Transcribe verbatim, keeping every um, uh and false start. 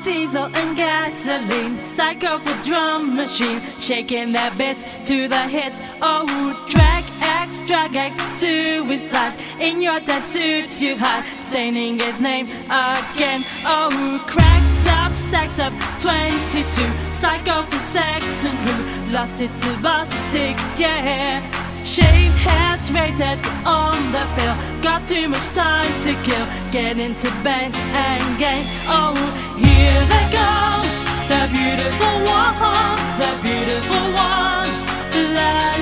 diesel and gasoline, psycho for drum machine, shaking their bits to the hits. Oh, drag X, drag X, suicide. In your dead suits you hide, staining his name again. Oh, cracked up, stacked up, twenty-two, psycho for sex and crew, lost it to Bostic, yeah. Shaved heads, raped heads on the pill, got too much time to kill, get into bands and gangs. Oh, here they go, the beautiful ones, the beautiful ones, la